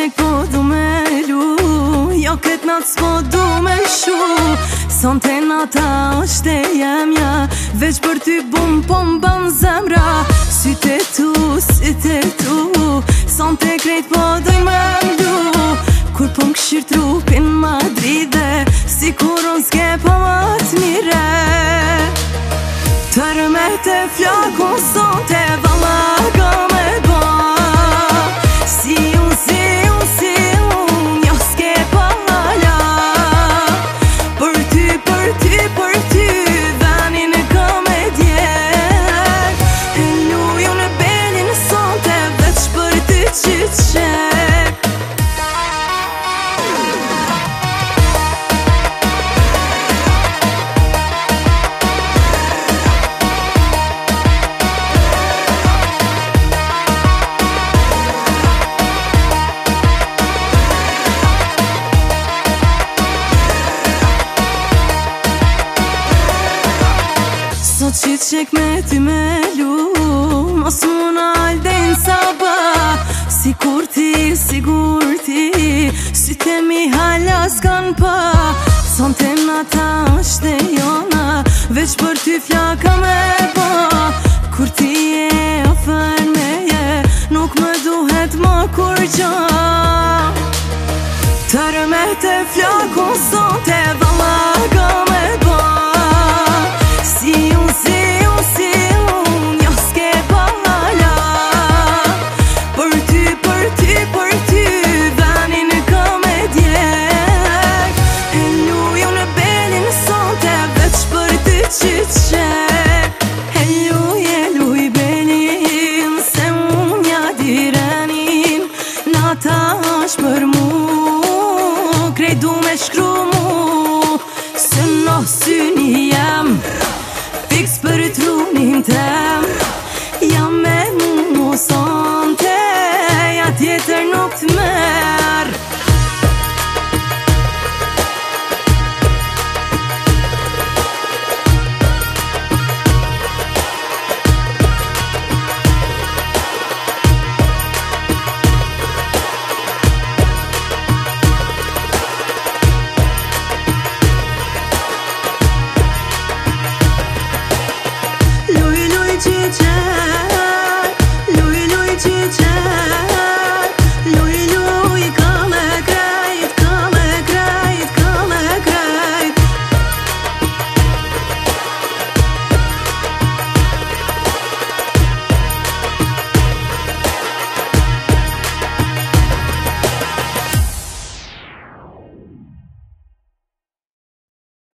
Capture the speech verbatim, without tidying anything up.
qek po du me lu, jo këtë natë s'po du me shu. Son të nata është e jemja, veç për ty bum po m'ban zemra. Syte tu, syte tu, son të krejt po dojnë me mlu. Kur po m'kshir trupin ma dride, si kur unë s'ke pa ma t'mire. Tërme të flakun son të valla ka me ba. Si unë, si unë, si unë, jo s'ke pa hala. Për ty, për ty, për ty, venin ka me djek. E luju në belin son të veç për ty që qek. Sot që qek me ty me lu, mos muna alden saba. Si kur ti, sigur ti, syte mi hala s'kan pa. Son të nata